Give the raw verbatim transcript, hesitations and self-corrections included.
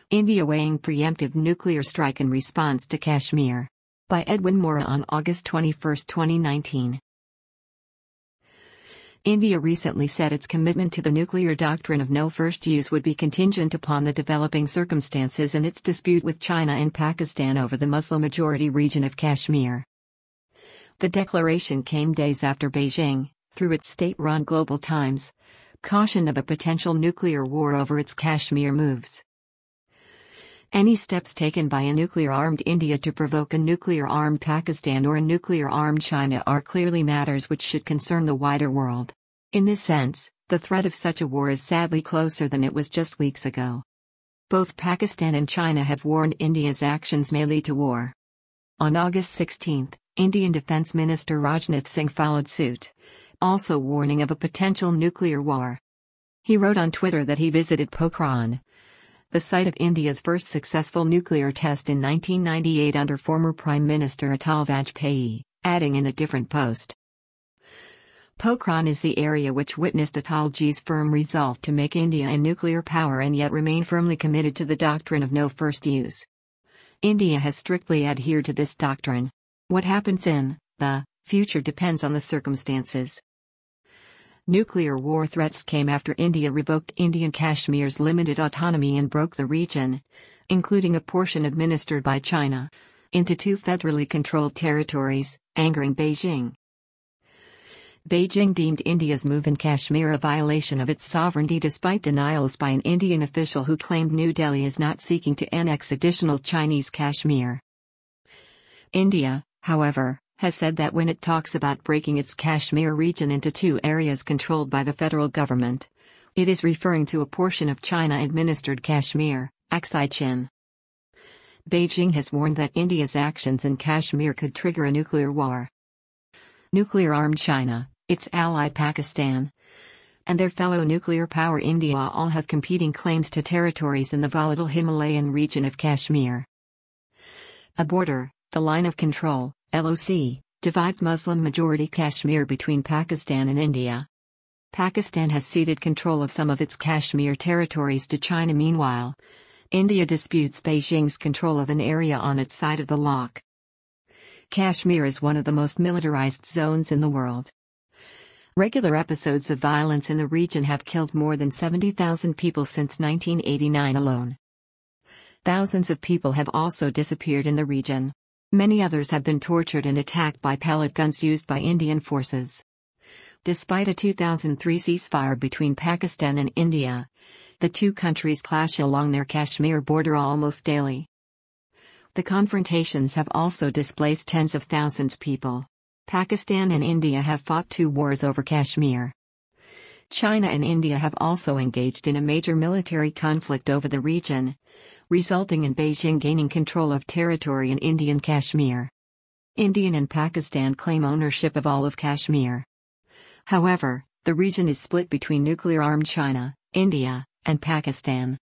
India weighing preemptive nuclear strike in response to Kashmir. By Edwin Mora on August twenty-first, twenty nineteen. India recently said its commitment to the nuclear doctrine of no first use would be contingent upon the developing circumstances in its dispute with China and Pakistan over the Muslim-majority region of Kashmir. The declaration came days after Beijing, through its state-run Global Times, cautioned of a potential nuclear war over its Kashmir moves. Any steps taken by a nuclear-armed India to provoke a nuclear-armed Pakistan or a nuclear-armed China are clearly matters which should concern the wider world. In this sense, the threat of such a war is sadly closer than it was just weeks ago. Both Pakistan and China have warned India's actions may lead to war. On August sixteenth, Indian Defence Minister Rajnath Singh followed suit, also warning of a potential nuclear war. He wrote on Twitter that he visited Pokhran, the site of India's first successful nuclear test in nineteen ninety-eight under former Prime Minister Atal Vajpayee, adding in a different post. Pokhran is the area which witnessed Atalji's firm resolve to make India a nuclear power and yet remain firmly committed to the doctrine of no first use. India has strictly adhered to this doctrine. What happens in the future depends on the circumstances. Nuclear war threats came after India revoked Indian Kashmir's limited autonomy and broke the region, including a portion administered by China, into two federally controlled territories, angering Beijing. Beijing deemed India's move in Kashmir a violation of its sovereignty despite denials by an Indian official who claimed New Delhi is not seeking to annex additional Chinese Kashmir. India, however, has said that when it talks about breaking its Kashmir region into two areas controlled by the federal government, it is referring to a portion of China-administered Kashmir, Aksai Chin. Beijing has warned that India's actions in Kashmir could trigger a nuclear war. Nuclear-armed China, its ally Pakistan, and their fellow nuclear power India all have competing claims to territories in the volatile Himalayan region of Kashmir. A border, the line of control, L O C, divides Muslim-majority Kashmir between Pakistan and India. Pakistan has ceded control of some of its Kashmir territories to China. Meanwhile, India disputes Beijing's control of an area on its side of the loch. Kashmir is one of the most militarized zones in the world. Regular episodes of violence in the region have killed more than seventy thousand people since nineteen eighty-nine alone. Thousands of people have also disappeared in the region. Many others have been tortured and attacked by pellet guns used by Indian forces. Despite a two thousand three ceasefire between Pakistan and India, the two countries clash along their Kashmir border almost daily. The confrontations have also displaced tens of thousands of people. Pakistan and India have fought two wars over Kashmir. China and India have also engaged in a major military conflict over the region, resulting in Beijing gaining control of territory in Indian Kashmir. India and Pakistan claim ownership of all of Kashmir. However, the region is split between nuclear-armed China, India, and Pakistan.